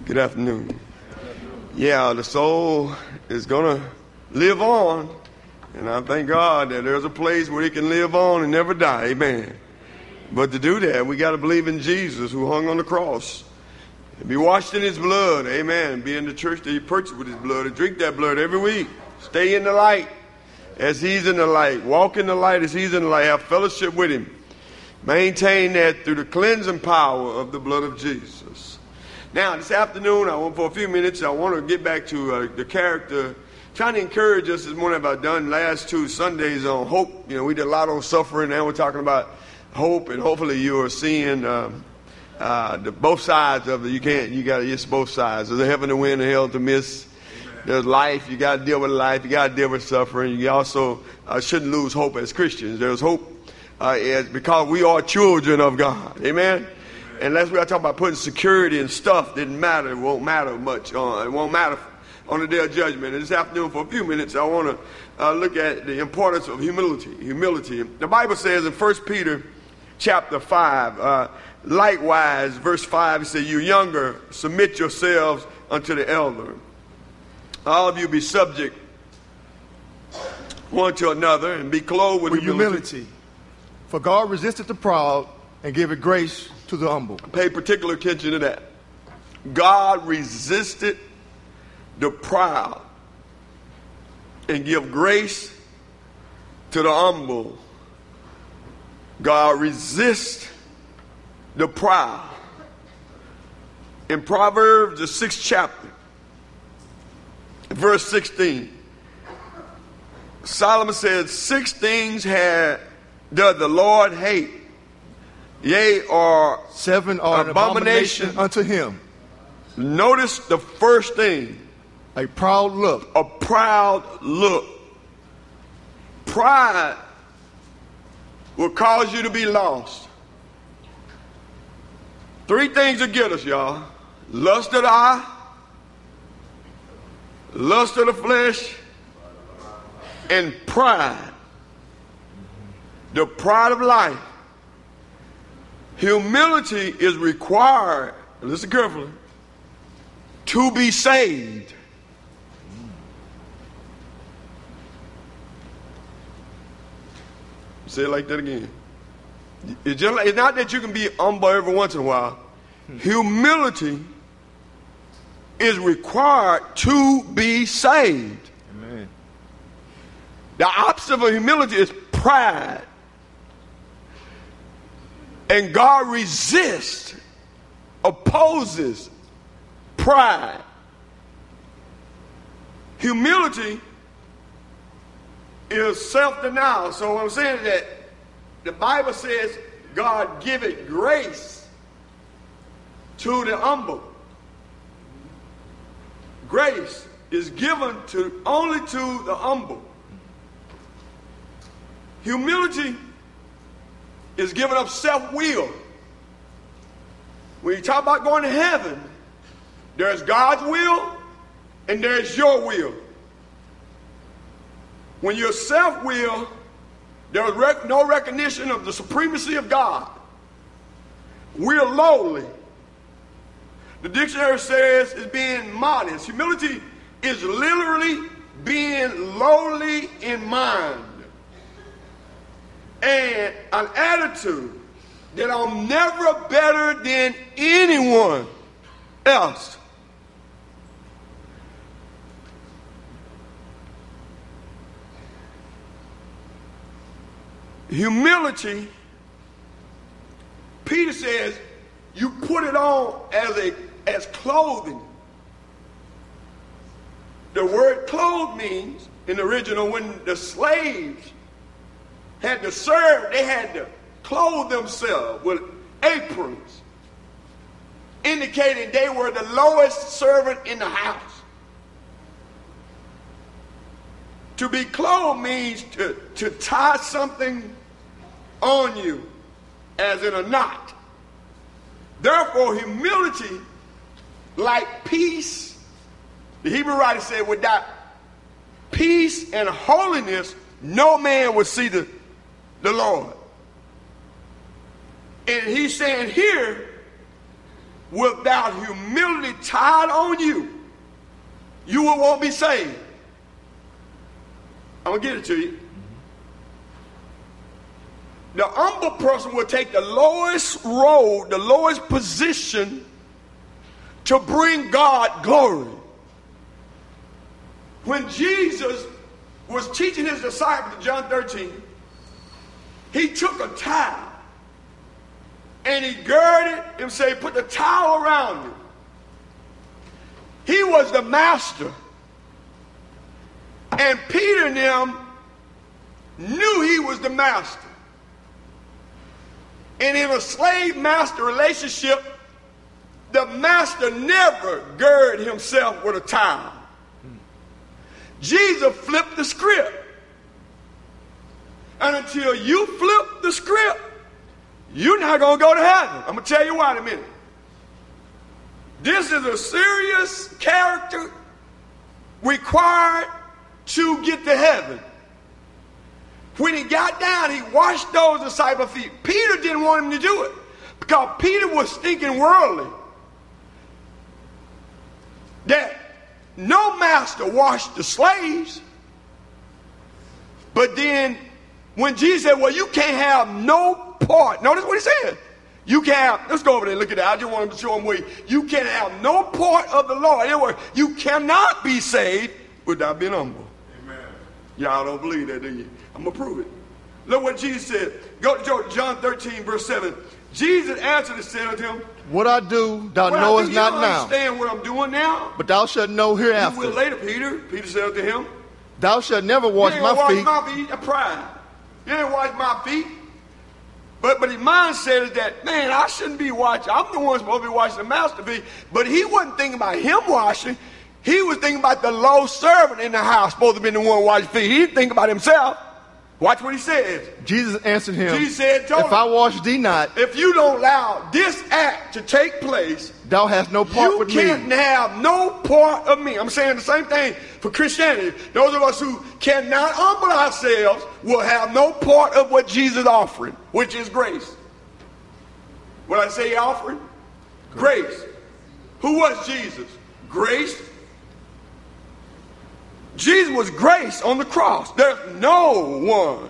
Good afternoon. Yeah, the soul is going to live on, and I thank God that there's a place where it can live on and never die. Amen. But to do that, we got to believe in Jesus who hung on the cross and be washed in his blood. Amen. Be in the church that he purchased with his blood and drink that blood every week. Stay in the light as he's in the light. Walk in the light as he's in the light. Have fellowship with him. Maintain that through the cleansing power of the blood of Jesus. Now, this afternoon, for a few minutes, I want to get back to the character, trying to encourage us this morning. I've done last 2 Sundays on hope. You know, we did a lot on suffering. Now we're talking about hope, and hopefully you are seeing both sides of it. You got to both sides. There's a heaven to win and hell to miss. There's life. You got to deal with life. You got to deal with suffering. You also shouldn't lose hope as Christians. There's hope because we are children of God. Amen. Unless we are talking about putting security and stuff, didn't matter. It won't matter much. It won't matter on the day of judgment. And this afternoon, for a few minutes, I want to look at the importance of humility. Humility. The Bible says in 1 Peter chapter 5, likewise, verse 5, it says, "You younger, submit yourselves unto the elder. All of you be subject one to another, and be clothed with humility. For God resisteth the proud, and giveth grace to the humble." Pay particular attention to that. God resisted the proud and give grace to the humble. God resists the proud. In Proverbs, the 6th chapter, verse 16, Solomon says, 6 things does the Lord hate, yea, or 7 are an abomination unto him. Notice the first thing. A proud look. A proud look. Pride will cause you to be lost. 3 things will get us, y'all. Lust of the eye, lust of the flesh, and pride. The pride of life. Humility is required, listen carefully, to be saved. Say it like that again. It's not that you can be humble every once in a while. Humility is required to be saved. Amen. The opposite of humility is pride. And God resists, opposes pride. Humility is self-denial. So what I'm saying is that the Bible says God giveth grace to the humble. Grace is given only to the humble. Humility is giving up self-will. When you talk about going to heaven, there's God's will and there's your will. When you're self-will, there's no recognition of the supremacy of God. We're lowly. The dictionary says it's being modest. Humility is literally being lowly in mind. And an attitude that I'm never better than anyone else. Humility, Peter says, you put it on as clothing. The word clothe means, in the original, when the slaves had to serve, they had to clothe themselves with aprons, indicating they were the lowest servant in the house. To be clothed means to tie something on you, as in a knot. Therefore, humility, like peace, the Hebrew writer said, without peace and holiness, no man would see the Lord. And he's saying here, without humility tied on you, you won't be saved. I'm going to get it to you. The humble person will take the lowest road, the lowest position to bring God glory. When Jesus was teaching his disciples in John 13, he took a towel and he girded him, say, put the towel around him. He was the master. And Peter and them knew he was the master. And in a slave-master relationship, the master never girded himself with a towel. Jesus flipped the script. And until you flip the script, you're not going to go to heaven. I'm going to tell you why in a minute. This is a serious character required to get to heaven. When he got down, he washed those disciples' feet. Peter didn't want him to do it because Peter was thinking worldly. That no master washed the slaves. But then when Jesus said, well, you can't have no part. Notice what he said. You can't have, let's go over there and look at that. I just want to show them where you can't have no part of the law. In other words, you cannot be saved without being humble. Amen. Y'all don't believe that, do you? I'm going to prove it. Look what Jesus said. Go to John 13, verse 7. Jesus answered and said unto him, what I do, thou knowest not now. You don't understand what I'm doing now? But thou shalt know hereafter. You will later, Peter. Peter said unto him, thou shalt never wash my feet. You ain't wash my feet. That's pride. You ain't wash my feet. But his mindset is that, man, I shouldn't be watching. I'm the one supposed to be washing the master's feet. But he wasn't thinking about him washing. He was thinking about the low servant in the house supposed to be the one washing feet. He didn't think about himself. Watch what he says. Jesus answered him, Jesus said, if I wash thee not, if you don't allow this act to take place, thou hast no part with me. You can't have no part of me. I'm saying the same thing for Christianity. Those of us who cannot humble ourselves will have no part of what Jesus is offering, which is grace. What I say offering? Grace. Who was Jesus? Grace. Jesus was grace on the cross. There's no one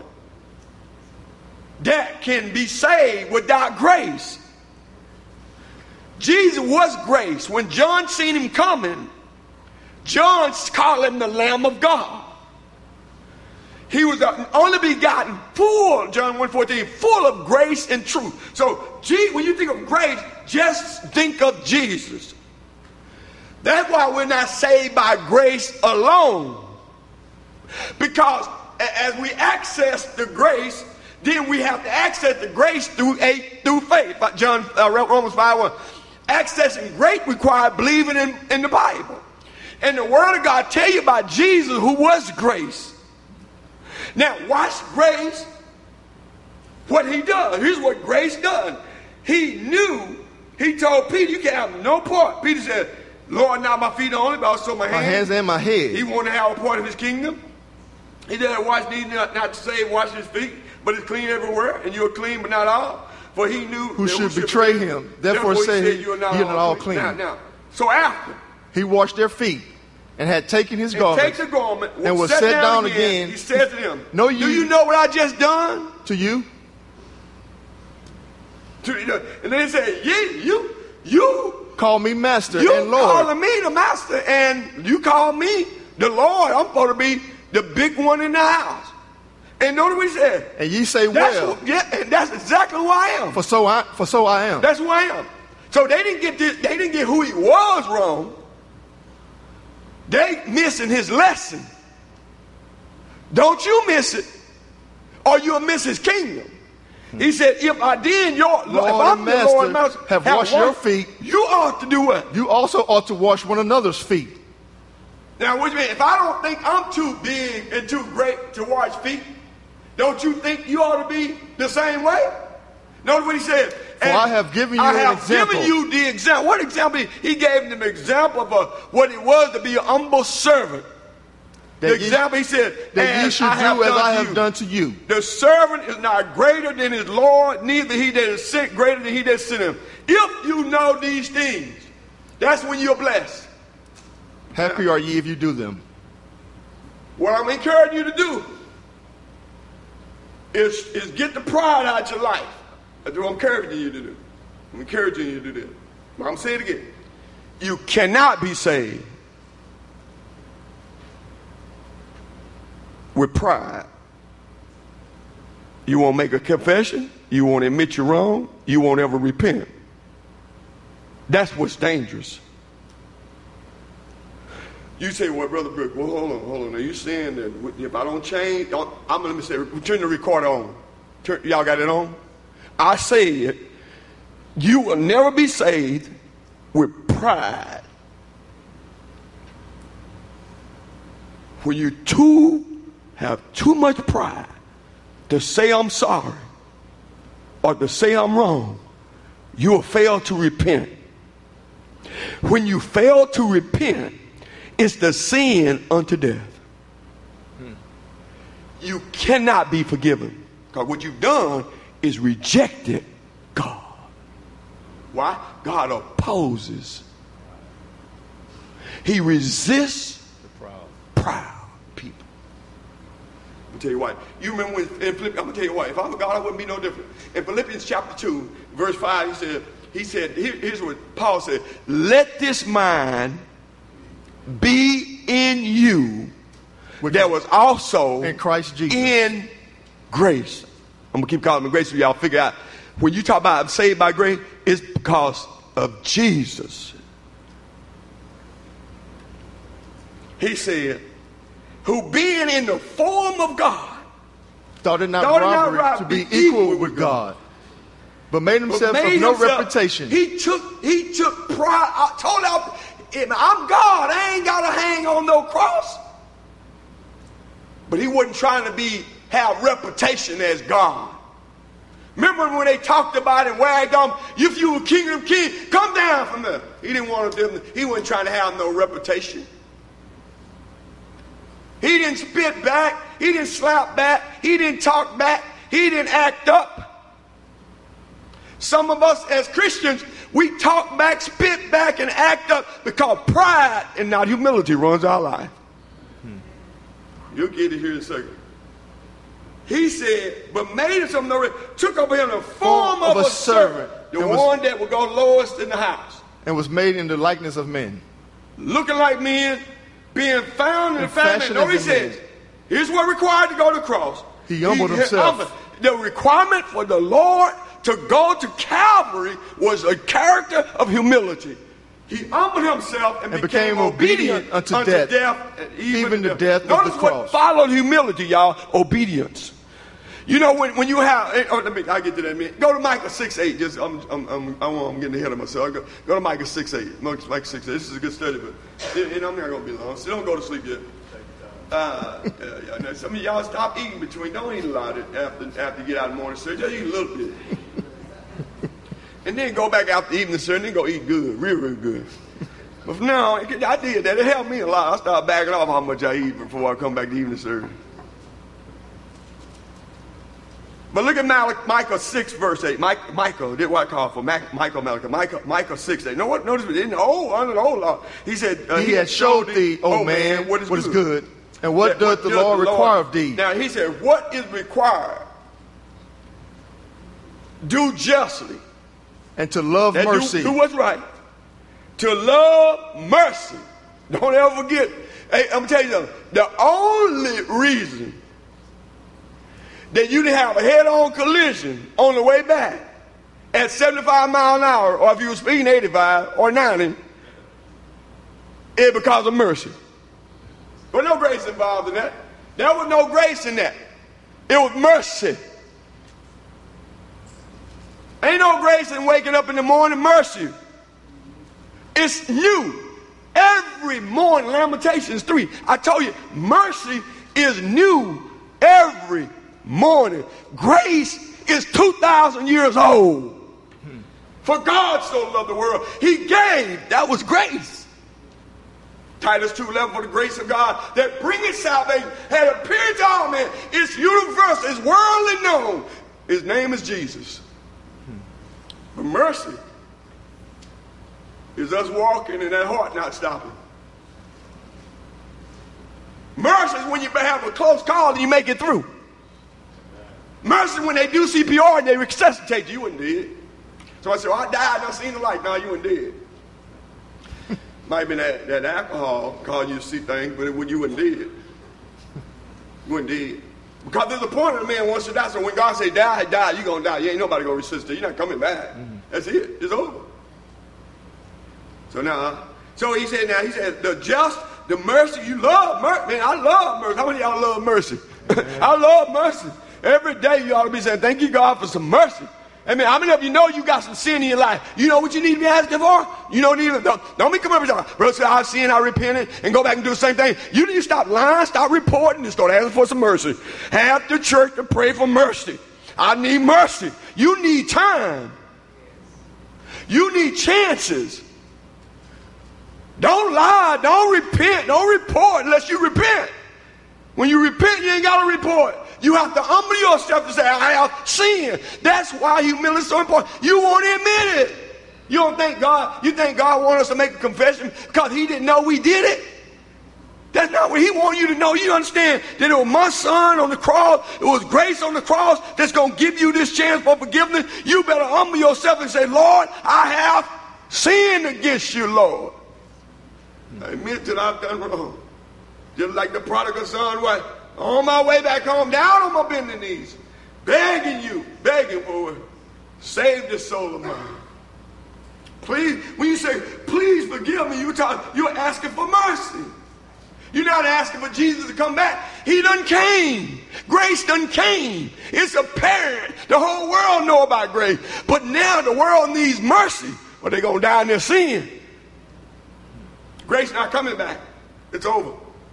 that can be saved without grace. Jesus was grace. When John seen him coming, John called him the Lamb of God. He was the only begotten, full, John 1:14, full of grace and truth. So when you think of grace, just think of Jesus. That's why we're not saved by grace alone. Because as we access the grace, then we have to access the grace through faith. Romans 5:1. Accessing grace requires believing in the Bible. And the Word of God tell you about Jesus, who was grace. Now watch grace, what he does. Here's what grace does. He told Peter, you can have no part. Peter said, Lord, not my feet only, but also my hands and my head. He wanted to have a part of his kingdom. He didn't wash, need not to say wash his feet, but it's clean everywhere, and you're clean, but not all. For he knew who should betray him. Therefore said you're not all clean. Now, so after he washed their feet and had taken his garment, and was set down again, he said to them, do you know what I just done? To you? And then he said, you call me master you and Lord. You calling me the master and you call me the Lord. I'm supposed to be the big one in the house. And notice what he said. And ye say, well. And that's exactly who I am. For so I am. That's who I am. So they didn't get this, they didn't get who he was wrong. They missing his lesson. Don't you miss it, or you'll miss his kingdom. He said, if I did if I'm the Lord and Master, have washed your feet, you ought to do what? You also ought to wash one another's feet. Now, what do you mean? If I don't think I'm too big and too great to wash feet, don't you think you ought to be the same way? Notice what he said. For I have given you an example. I have given you the example. What example? He gave them an example of what it was to be an humble servant. The example, he said, that ye should do as I have done to you. The servant is not greater than his Lord, neither he that is sent greater than he that sent him. If you know these things, that's when you're blessed. Happy are ye if you do them. What I'm encouraging you to do is get the pride out of your life. That's what I'm encouraging you to do. I'm encouraging you to do this. I'm going to say it again. You cannot be saved with pride. You won't make a confession. You won't admit you're wrong. You won't ever repent. That's what's dangerous. You say, well, Brother Brooke, well, hold on. Are you saying that if I don't change, I'm going to say, turn the recorder on. Y'all got it on? I said, you will never be saved with pride. When you have too much pride to say I'm sorry or to say I'm wrong, you will fail to repent. When you fail to repent, it's the sin unto death. You cannot be forgiven because what you've done is rejected God. Why? God opposes. He resists the proud people. I'm going to tell you why. You remember when in Philippians, I'm going to tell you why. If I were God, I wouldn't be no different. In Philippians chapter 2, verse 5, he said, here's what Paul said. Let this mind be in you that was also in Christ Jesus. In grace. I'm going to keep calling him grace so y'all figure out. When you talk about saved by grace, it's because of Jesus. He said, who being in the form of God, thought it not robbery to be equal with God, but made himself of no reputation. He took pride. I told y'all, I'm God. I ain't got to hang on no cross. But he wasn't trying to have reputation as God. Remember when they talked about it, wagged on, if you were king of kings, come down from there. He didn't want them. He wasn't trying to have no reputation. He didn't spit back. He didn't slap back. He didn't talk back. He didn't act up. Some of us as Christians, we talk back, spit back, and act up because pride and not humility runs our life. You'll get it here in a second. He said, but made himself no, took over him the form of a servant, the one that would go lowest in the house. And was made in the likeness of men. Looking like men, being found in the fashion. No, he says, here's what required to go to the cross. He humbled himself. The requirement for the Lord to go to Calvary was a character of humility. He humbled himself and became obedient unto death, even the death of the cross. Notice what followed humility, y'all. Obedience. You know when you have. I'll get to that in a minute. Go to Micah 6:8. Just I'm getting ahead of myself. Go to Micah 6:8. Micah 6:8. This is a good study, but I'm not going to be long. So don't go to sleep yet. Some of y'all stop eating between. Don't eat a lot after you get out of the morning service. Just eat a little bit. And then go back after evening service and then go eat good, real good. But for now, I did that. It helped me a lot. I started backing off how much I eat before I come back to evening service. But look at Micah 6, verse 8. Micah, did what I call for Micah 6, 8. Notice in the under the old law, he said, he had showed thee, O man, what is good, and what doth the Lord require of thee. Now he said, what is required? Do justly. And to love mercy. Do what's right. To love mercy. Don't ever forget. Hey, I'm going to tell you something. The only reason that you didn't have a head-on collision on the way back at 75 miles an hour, or if you were speeding 85 or 90, is because of mercy. There was no grace involved in that. There was no grace in that. It was mercy. Ain't no grace in waking up in the morning. Mercy. It's new. Every morning. Lamentations 3. I told you, mercy is new every morning. Grace is 2,000 years old. For God so loved the world, he gave. That was grace. Titus 2:11, for the grace of God that bringeth salvation had appeared to all men. It's universal, it's worldly known. His name is Jesus. But mercy is us walking and that heart not stopping. Mercy is when you have a close call and you make it through. Mercy when they do CPR and they resuscitate you. You wasn't dead. So I said, I died and I seen the light. No, you weren't dead. Might have been that alcohol causing you to see things, but you wasn't dead. You wasn't dead. Because there's a point in a man wants to die. So when God say die, die, you're going to die. You ain't nobody going to resuscitate. You're not coming back. Mm-hmm. That's it. It's over. So he said, the just, the mercy, you love mercy. Man, I love mercy. How many of y'all love mercy? I love mercy. Every day you ought to be saying, thank you, God, for some mercy. Amen. How many of you know you got some sin in your life? You know what you need to be asking for? You don't be coming up and saying, brother, I've sinned, I repented, and go back and do the same thing. You need to stop lying, stop reporting, and start asking for some mercy. Have the church to pray for mercy. I need mercy. You need time. You need chances. Don't lie, don't repent, don't report unless you repent. When you repent, you ain't got to report. You have to humble yourself to say, I have sinned. That's why humility is so important. You won't admit it. You don't think God, you think God wants us to make a confession because he didn't know we did it? That's not what he wants you to know. You understand that it was my son on the cross, it was grace on the cross that's going to give you this chance for forgiveness. You better humble yourself and say, Lord, I have sinned against you, Lord. I admit that I've done wrong. Just like the prodigal son was on my way back home, down on my bending knees, begging for it. Save this soul of mine. Please, when you say, please forgive me, you're asking for mercy. You're not asking for Jesus to come back. He done came. Grace done came. It's apparent. The whole world know about grace. But now the world needs mercy, or they're going to die in their sin. Grace not coming back. It's over.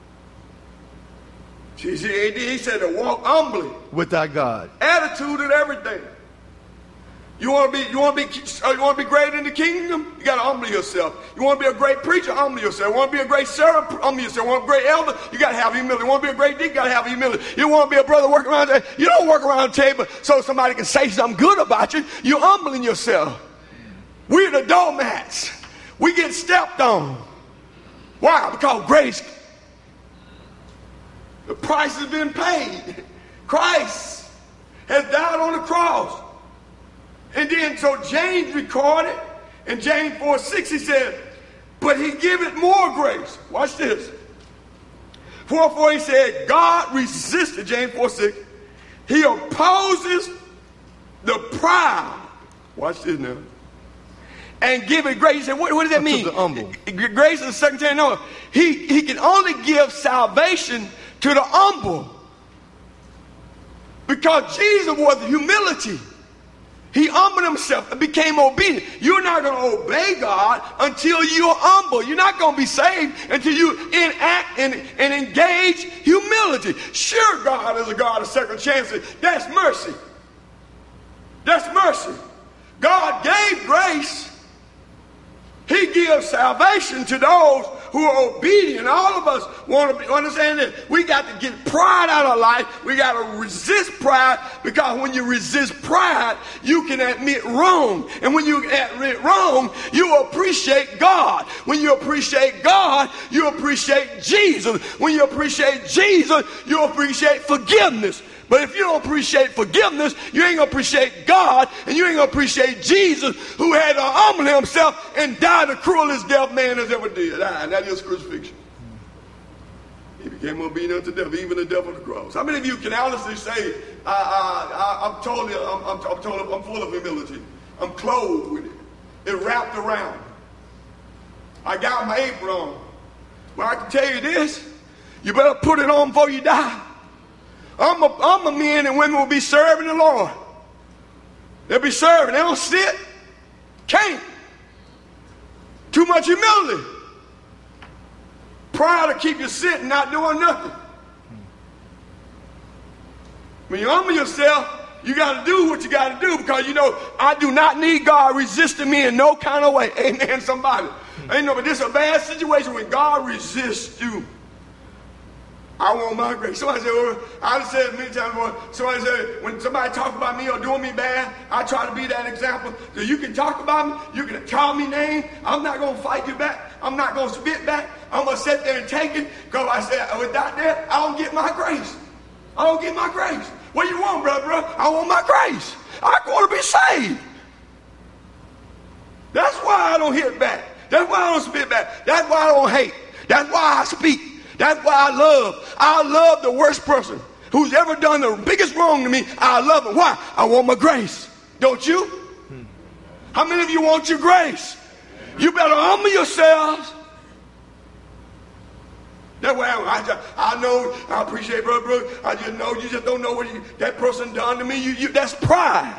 He said to walk humbly with thy God. Attitude and everything. You want to be great in the kingdom? You got to humble yourself. You want to be a great preacher? Humble yourself. You want to be a great servant? Humble yourself. You want to be a great elder? You got to have humility. You want to be a great deacon? You got to have humility. You want to be a brother working around the table? You don't work around the table so somebody can say something good about you. You're humbling yourself. We're the doormats. We get stepped on. Why? Because grace. The price has been paid. Christ has died on the cross. And then so James recorded in James 4:6 he said, but he giveth more grace. Watch this. 4:4 he said, God resisted, James 4:6. He opposes the proud. Watch this now. And give it grace. He said, what does that mean? Grace is the second thing. No, he can only give salvation to the humble. Because Jesus was humility. He humbled himself and became obedient. You're not going to obey God until you're humble. You're not going to be saved until you enact and engage humility. Sure, God is a God of second chances. That's mercy. That's mercy. God gave grace. He gives salvation to those who are obedient. All of us want to understand this. We got to get pride out of life. We got to resist pride, because when you resist pride, you can admit wrong. And when you admit wrong, you appreciate God. When you appreciate God, you appreciate Jesus. When you appreciate Jesus, you appreciate forgiveness. But if you don't appreciate forgiveness, you ain't going to appreciate God, and you ain't going to appreciate Jesus, who had to humble himself and die the cruelest death man has ever did. And that is crucifixion. He became obedient to death, even the death of the cross. How many of you can honestly say, I'm full of humility. I'm clothed with it. It wrapped around. I got my apron on. Well, I can tell you this. You better put it on before you die. I'm a men and women will be serving the Lord. They'll be serving. They don't sit. Can't. Too much humility. Pride will keep you sitting, not doing nothing. When you humble yourself, you got to do what you got to do, because you know I do not need God resisting me in no kind of way. Amen, somebody. Ain't no, but this is a bad situation when God resists you. I want my grace. Somebody said, well, I've said it many times before. Somebody said, when somebody talk about me or doing me bad, I try to be that example. So you can talk about me, you can call me names. I'm not going to fight you back. I'm not going to spit back. I'm going to sit there and take it, because I said, without that, I don't get my grace. I don't get my grace. What you want, brother? I want my grace. I want to be saved. That's why I don't hit back. That's why I don't spit back. That's why I don't hate. That's why I speak. That's why I love the worst person who's ever done the biggest wrong to me. I love him. Why? I want my grace. Don't you? How many of you want your grace? You better humble yourselves. That's why I know, I appreciate Brother Brooks. I just know you just don't know what that person done to me. That's pride.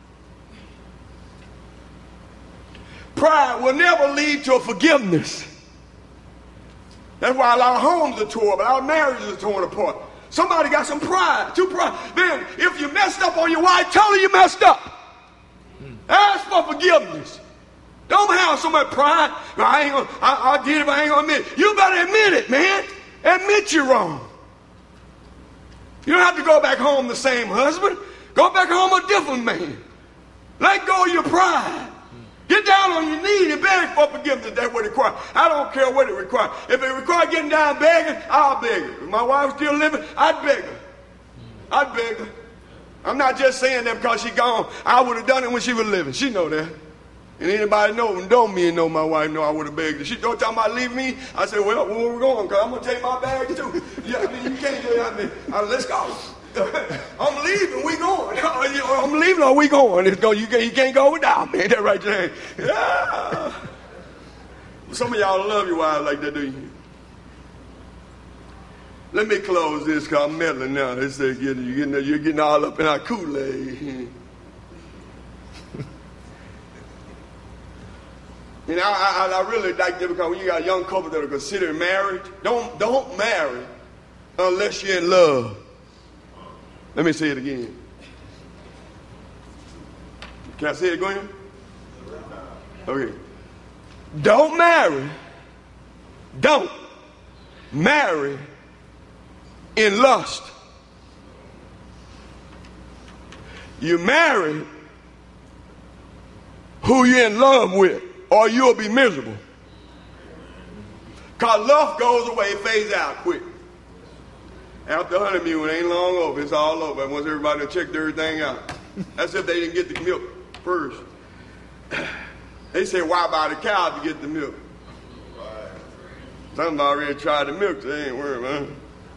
Pride will never lead to a forgiveness. That's why a lot of homes are torn, but a lot of marriages are torn apart. Somebody got some pride, too pride. Then, if you messed up on your wife, tell her you messed up. Ask for forgiveness. Don't have so much pride. I did it, but I ain't gonna admit it. You better admit it, man. Admit you're wrong. You don't have to go back home the same husband. Go back home a different man. Let go of your pride. Get down on your knees and beg for forgiveness. That's what it requires. I don't care what it requires. If it requires getting down begging, I'll beg her. If my wife was still living, I'd beg her. I'd beg her. I'm not just saying that because she's gone. I would have done it when she was living. She know that. And anybody know me and know my wife know I would have begged her. She don't talk about leaving me. I said, well, where we going? Because I'm going to take my bag too. Yeah, I mean, you can't do that. Let's go. I'm leaving, we going. I'm leaving or we going. You can't go without me. Ain't that right, Jane? Yeah. Some of y'all love your wives like that, do you? Let me close this because I'm meddling now. They say you're getting all up in our Kool-Aid. You know, I really like that because when you got a young couple that are considering marriage, don't marry unless you're in love. Let me say it again. Can I say it again? Okay. Don't marry in lust. You marry who you're in love with, or you'll be miserable. Because love goes away, fades out quick. After honeymoon, it ain't long over. It's all over. Once everybody checked everything out. That's if they didn't get the milk first. They say, why buy the cow to get the milk? Some already tried the milk, so they ain't worried, man.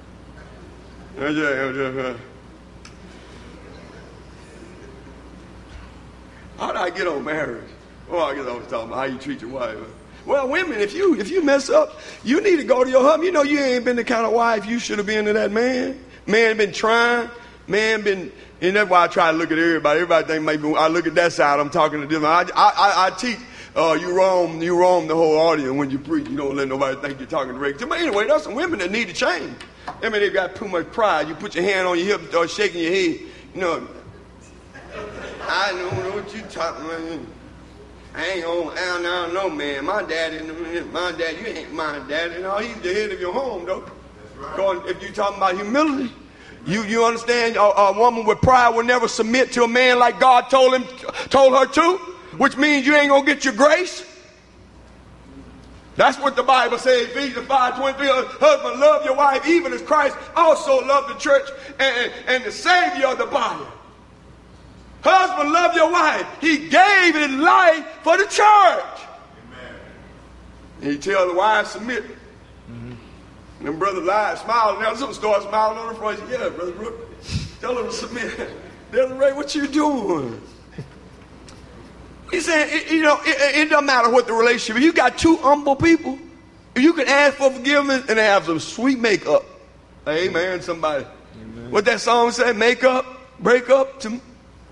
How did I get on marriage? Oh, I guess I was talking about how you treat your wife. Well, women, if you mess up, you need to go to your husband. You know you ain't been the kind of wife you should have been to that man. Man been trying. Man been, and that's why I try to look at everybody. Everybody think maybe I look at that side, I'm talking to them. I teach, you roam the whole audience when you preach. You don't let nobody think you're talking direct. But anyway, there's some women that need to change. I mean, they've got too much pride. You put your hand on your hip and start shaking your head. You know, I don't know what you talking about. I don't know, man. My dad, you ain't my daddy. No, he's the head of your home, though. Right. If you're talking about humility, you understand a woman with pride will never submit to a man like God told her to, which means you ain't going to get your grace. That's what the Bible says, Ephesians 5:23. Husband, love your wife, even as Christ also loved the church and the Savior of the body. Husband, love your wife. He gave his life for the church. Amen. And he tell the wife, submit. Mm-hmm. And them brothers lie, smile. Now some start smiling on the front. Yeah, Brother Brooke, tell her to submit. Brother Ray, what you doing? He said, it doesn't matter what the relationship is. You got two humble people. You can ask for forgiveness and have some sweet makeup. Amen, somebody. Amen. What that song said, make up, break up to...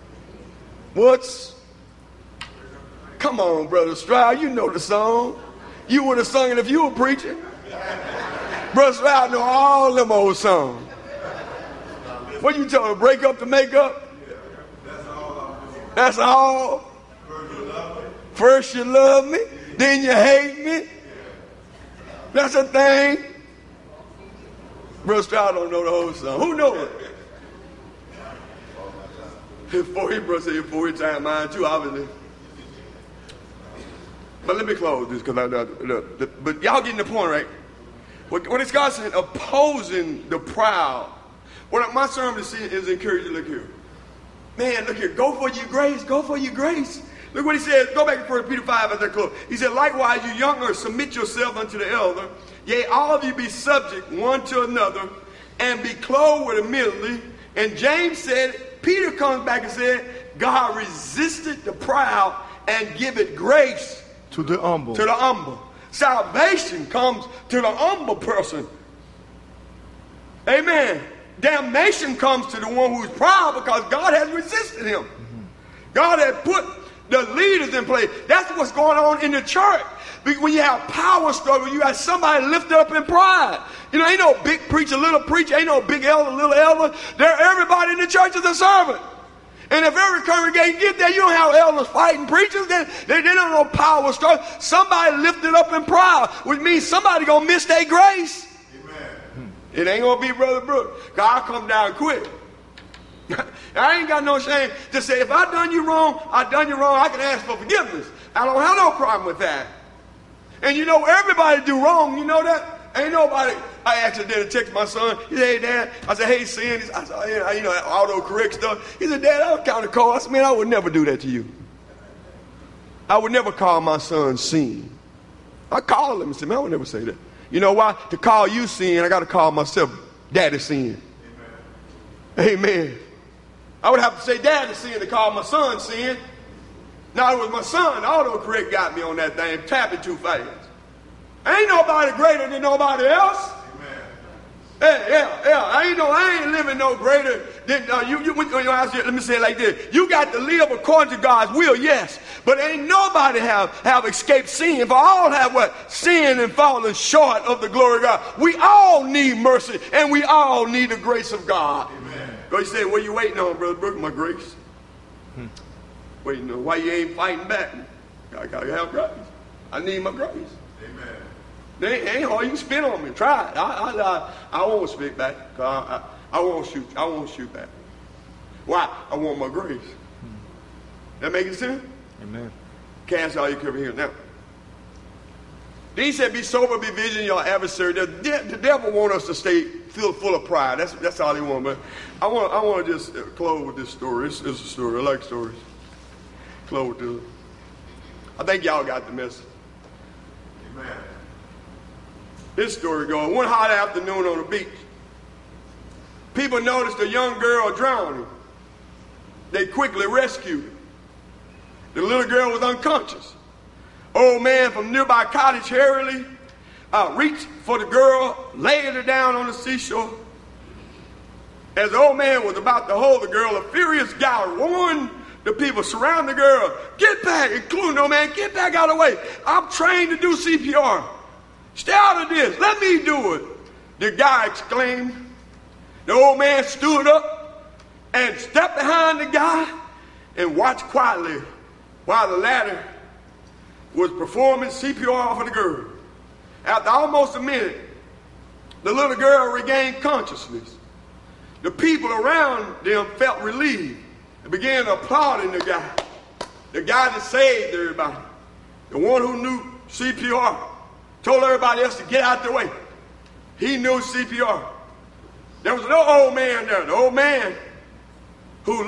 Come on, Brother Stroud, you know the song. You would have sung it if you were preaching. Brother Stroud know all them old songs. What you talking about, break up to make up? That's all. First you love me, then you hate me. That's a thing. Brother Stroud don't know the whole song. Who knows it? Before he brother said 40 times mine too, obviously. But let me close this because but y'all getting the point, right? What is God saying? Opposing the proud. What my sermon is encouraging. Look here. Man, look here. Go for your grace. Go for your grace. Look what he says. Go back to 1 Peter 5 as I close. He said, likewise, you younger, submit yourself unto the elder. Yea, all of you be subject one to another, and be clothed with humility. And James said, Peter comes back and said, God resisted the proud and giveth grace to the humble. To the humble. Salvation comes to the humble person. Amen. Damnation comes to the one who's proud because God has resisted him. Mm-hmm. God has put the leaders in place. That's what's going on in the church. When you have power struggle, you have somebody lifted up in pride. You know, ain't no big preacher, little preacher, ain't no big elder, little elder. Everybody in the church is a servant. And if every congregation get there, you don't have elders fighting preachers. They don't know power struggle. Somebody lifted up in pride, which means somebody gonna miss their grace. Amen. It ain't gonna be Brother Brooks. God come down quick. I ain't got no shame to say if I done you wrong, I can ask for forgiveness. I don't have no problem with that. And you know, everybody do wrong, you know that? Ain't nobody. I accidentally text my son. He said, hey, Dad. I said, hey, son. I said, yeah, you know, autocorrect stuff. He said, Dad, that was kind of cold. I said, man, I would never do that to you. I would never call my son sin. I called him and said, man, I would never say that. You know why? To call you sin, I got to call myself Daddy sin. Amen. Amen. I would have to say Daddy sin to call my son sin. Now, it was my son. Autocorrect got me on that thing, tapping too fast. Ain't nobody greater than nobody else. Amen. Yeah. I ain't living no greater than let me say it like this. You got to live according to God's will, yes. But ain't nobody have escaped sin. For all have what? Sin and fallen short of the glory of God. We all need mercy and we all need the grace of God. Amen. Go, you say, what are you waiting on, Brother Brooks? My grace. Waiting on why you ain't fighting back. I gotta have grace. I need my grace. Amen. They ain't hard. You can spit on me. Try it. I won't spit back. I won't shoot. I won't shoot back. Why? I want my grace. That making sense? Amen. Cast all your care here now. Then he said, "Be sober, be vigilant, your adversary." The devil want us to stay full of pride. That's all he want. But I want to just close with this story. It's a story. I like stories. Close with this. I think y'all got the message. Amen. This story goes, one hot afternoon on the beach. People noticed a young girl drowning. They quickly rescued her. The little girl was unconscious. Old man from nearby cottage hurriedly reached for the girl, laid her down on the seashore. As the old man was about to hold the girl, a furious gale warned the people surrounding the girl. Get back, including the old man, get back out of the way. I'm trained to do CPR. Stay out of this. Let me do it. The guy exclaimed. The old man stood up and stepped behind the guy and watched quietly while the latter was performing CPR for the girl. After almost a minute, the little girl regained consciousness. The people around them felt relieved and began applauding the guy that saved everybody, the one who knew CPR. Told everybody else to get out the way. He knew CPR. There was no old man there. The old man who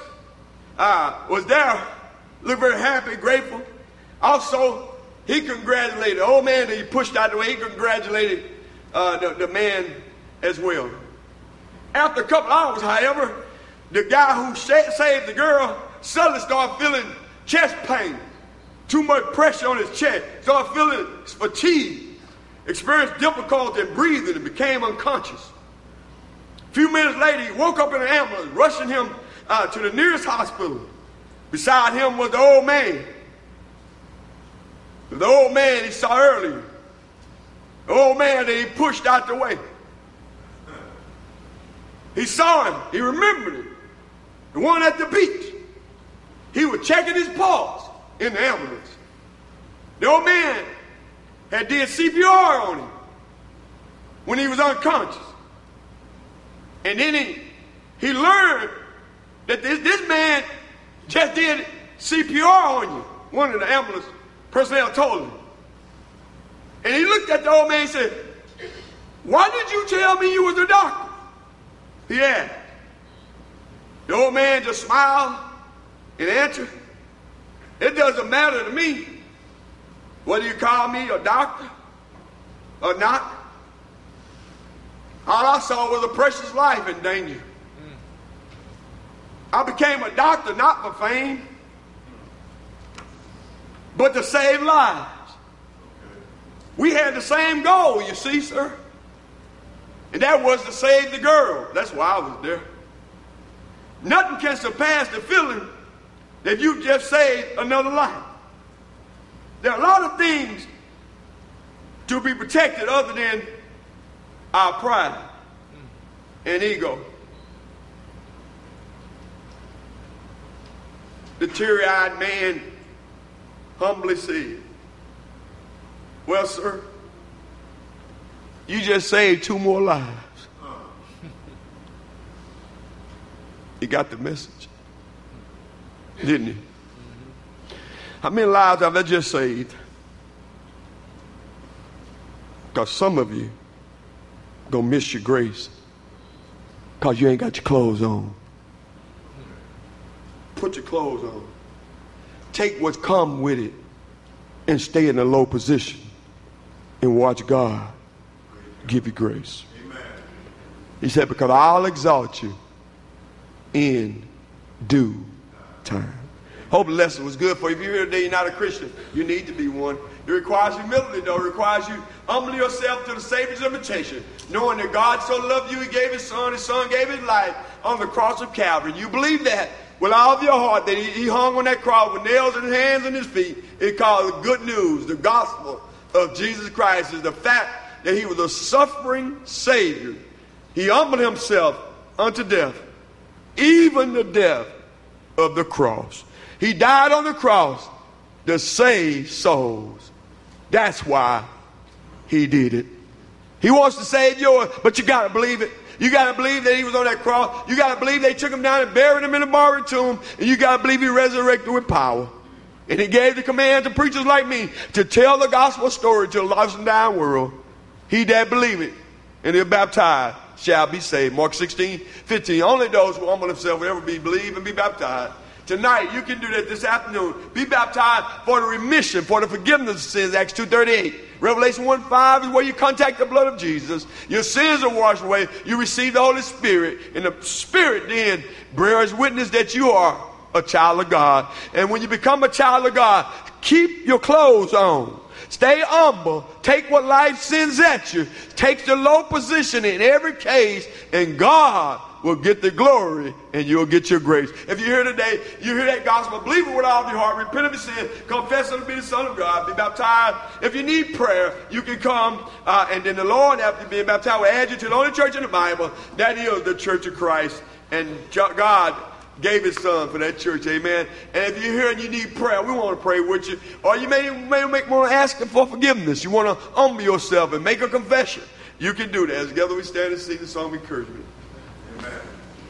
was there, looked very happy, grateful. Also, he congratulated the old man that he pushed out the way. He congratulated the man as well. After a couple hours, however, the guy who saved the girl suddenly started feeling chest pain. Too much pressure on his chest. Started feeling fatigue. Experienced difficulty in breathing and became unconscious. A few minutes later, he woke up in an ambulance, rushing him to the nearest hospital. Beside him was the old man. The old man he saw earlier. The old man that he pushed out the way. He saw him. He remembered him. The one at the beach. He was checking his pulse in the ambulance. The old man had did CPR on him when he was unconscious. And then he learned that this man just did CPR on you. One of the ambulance personnel told him. And he looked at the old man and said, "Why did you tell me you was a doctor?" He asked. The old man just smiled and answered, "It doesn't matter to me whether you call me a doctor or not. All I saw was a precious life in danger. I became a doctor not for fame, but to save lives." We had the same goal, you see, sir. And that was to save the girl. That's why I was there. Nothing can surpass the feeling that you just saved another life. There are a lot of things to be protected other than our pride and ego. The teary-eyed man humbly said, "Well, sir, you just saved 2 more lives." He got the message, didn't he? How many lives have I just saved? Because some of you gonna miss your grace because you ain't got your clothes on. Put your clothes on. Take what's come with it and stay in a low position and watch God give you grace. Amen. He said, "Because I'll exalt you in due time." Hope the lesson was good for you. If you're here today, you're not a Christian, you need to be one. It requires humility, though. It requires you humble yourself to the Savior's invitation, knowing that God so loved you, he gave his son gave his life on the cross of Calvary. You believe that with all of your heart, that he hung on that cross with nails in his hands and his feet. It's called the good news. The gospel of Jesus Christ is the fact that he was a suffering Savior. He humbled himself unto death, even the death of the cross. He died on the cross to save souls. That's why he did it. He wants to save yours, but you got to believe it. You got to believe that he was on that cross. You got to believe they took him down and buried him in a borrowed tomb. And you got to believe he resurrected with power. And he gave the command to preachers like me to tell the gospel story to a lost and dying world. He that believe it and is baptized shall be saved. Mark 16:15. Only those who humble themselves will ever be believed and be baptized. Tonight, you can do that this afternoon. Be baptized for the remission, for the forgiveness of sins. Acts 2:38. Revelation 1:5 is where you contact the blood of Jesus. Your sins are washed away. You receive the Holy Spirit. And the Spirit then bears witness that you are a child of God. And when you become a child of God, keep your clothes on. Stay humble. Take what life sends at you. Take the low position in every case, and God will get the glory and you'll get your grace. If you're here today, you hear that gospel, believe it with all of your heart, repent of your sin, confess him to be the Son of God, be baptized. If you need prayer, you can come and then the Lord, after being baptized, will add you to the only church in the Bible. That is the Church of Christ. And God gave his son for that church, amen. And if you're here and you need prayer, we want to pray with you. Or you may want to ask him for forgiveness. You want to humble yourself and make a confession. You can do that. As together we stand and sing the song of encouragement.